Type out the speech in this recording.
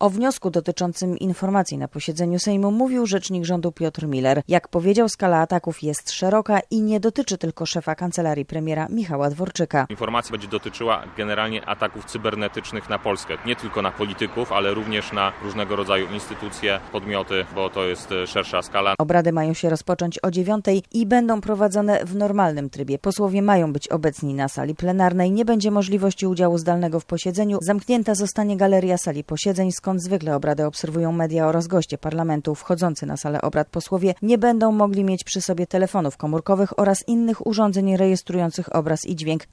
O wniosku dotyczącym informacji na posiedzeniu Sejmu mówił rzecznik rządu Piotr Miller. Jak powiedział, skala ataków jest szeroka i nie dotyczy tylko szefa kancelarii premiera Michała Dworczyka. Informacja będzie dotyczyła generalnie ataków cybernetycznych na Polskę. Nie tylko na polityków, ale również na różnego rodzaju instytucje, podmioty, bo to jest szersza skala. Obrady mają się rozpocząć o 9:00 i będą prowadzone w normalnym trybie. Posłowie mają być obecni na sali plenarnej. Nie będzie możliwości udziału zdalnego w posiedzeniu. Zamknięta zostanie galeria sali posiedzeń, skąd zwykle obrady obserwują media oraz goście parlamentu. Wchodzący na salę obrad posłowie nie będą mogli mieć przy sobie telefonów komórkowych oraz innych urządzeń rejestrujących obraz i dźwięk.